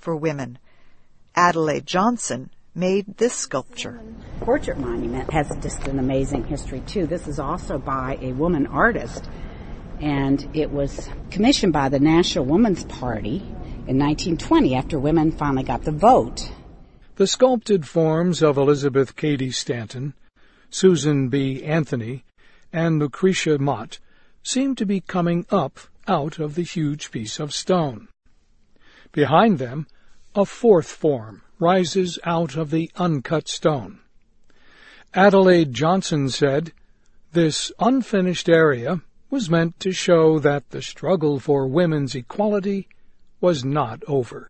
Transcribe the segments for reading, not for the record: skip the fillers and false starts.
for women. Adelaide Johnson made this sculpture. Portrait monument has just an amazing history, too. This is also by a woman artist, and it was commissioned by the National Woman's Party in 1920 after women finally got the vote. The sculpted forms of Elizabeth Cady Stanton, Susan B. Anthony, and Lucretia Mott seem to be coming up out of the huge piece of stone. Behind them, a fourth form rises out of the uncut stone. Adelaide Johnson said, "This unfinished area was meant to show that the struggle for women's equality was not over."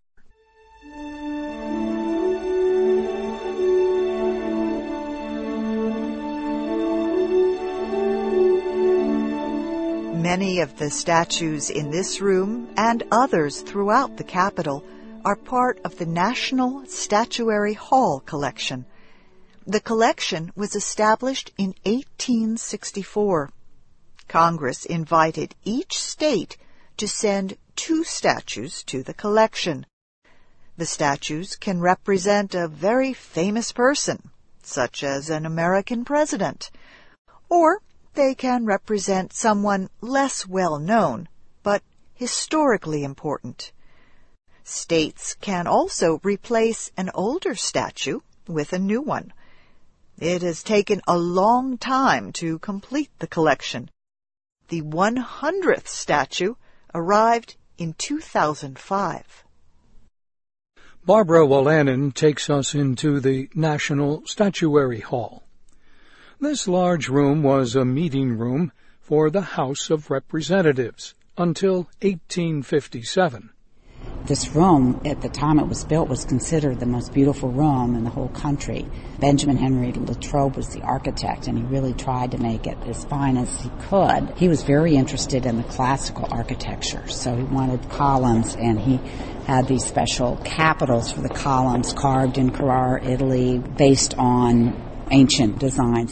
Many of the statues in this room and others throughout the Capitol are part of the National Statuary Hall collection. The collection was established in 1864. Congress invited each state to send 2 statues to the collection. The statues can represent a very famous person, such as an American president, or they can represent someone less well known, but historically important. States can also replace an older statue with a new one. It has taken a long time to complete the collection. The 100th statue arrived in 2005. Barbara Wolanin takes us into the National Statuary Hall. This large room was a meeting room for the House of Representatives until 1857. This room, at the time it was built, was considered the most beautiful room in the whole country. Benjamin Henry Latrobe was the architect, and he really tried to make it as fine as he could. He was very interested in the classical architecture, so he wanted columns, and he had these special capitals for the columns carved in Carrara, Italy, based on ancient designs.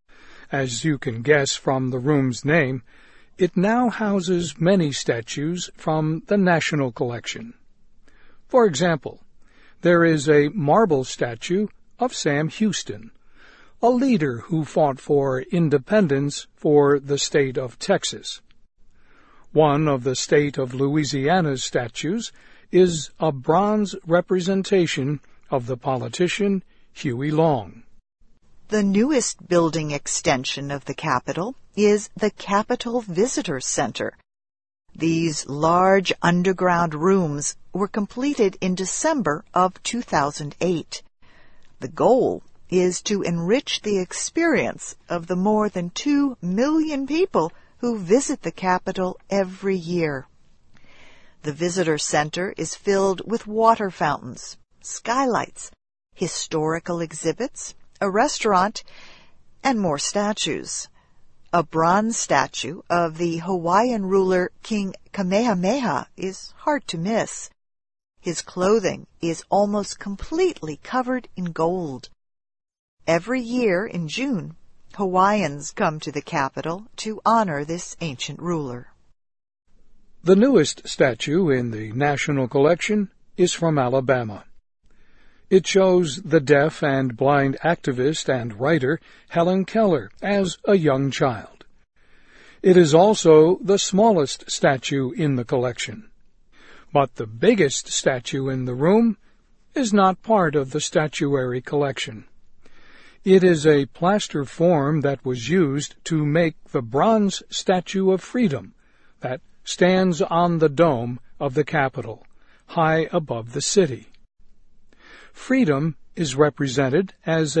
As you can guess from the room's name, it now houses many statues from the National Collection. For example, there is a marble statue of Sam Houston, a leader who fought for independence for the state of Texas. One of the state of Louisiana's statues is a bronze representation of the politician Huey Long. The newest building extension of the Capitol is the Capitol Visitor Center. These large underground rooms were completed in December of 2008. The goal is to enrich the experience of the more than 2 million people who visit the Capitol every year. The Visitor Center is filled with water fountains, skylights, historical exhibits, a restaurant, and more statues. A bronze statue of the Hawaiian ruler King Kamehameha is hard to miss. His clothing is almost completely covered in gold. Every year in June, Hawaiians come to the Capitol to honor this ancient ruler. The newest statue in the National Collection is from Alabama. It shows the deaf and blind activist and writer Helen Keller as a young child. It is also the smallest statue in the collection. But the biggest statue in the room is not part of the statuary collection. It is a plaster form that was used to make the bronze Statue of Freedom that stands on the dome of the Capitol, high above the city. Freedom is represented as